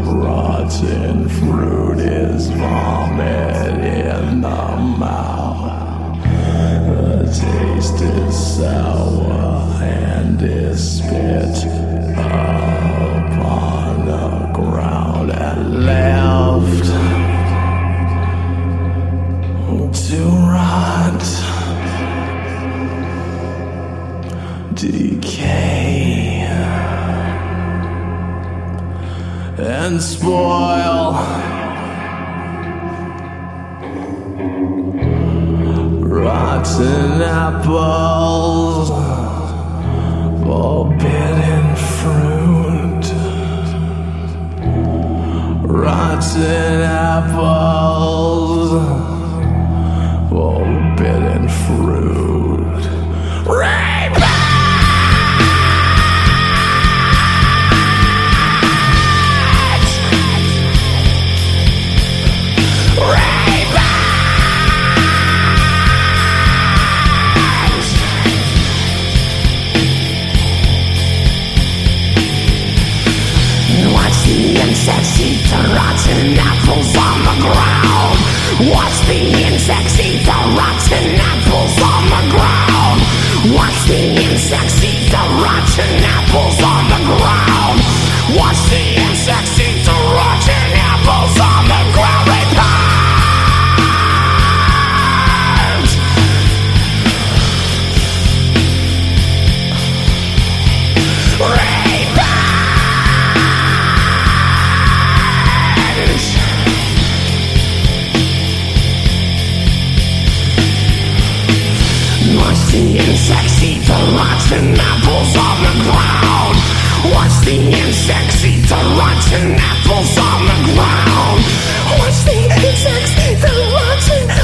Rotten fruit is vomit in the mouth. The taste is sour and is spit upon the ground and left to rot, decay, and spoil. Rotten apples, forbidden fruit. Rotten apples, forbidden fruit. Rape! Insects eat the rotten apples on the ground. Watch the insects eat the rotten apples on the ground. Watch the insects eat the rotten apples on the ground. Watch the insects eat the rotten apples on the ground. Watch the insects eat the rotten apples on the ground. Watch the insects eat the rotten apples on the ground. Watch the insects eat the rotten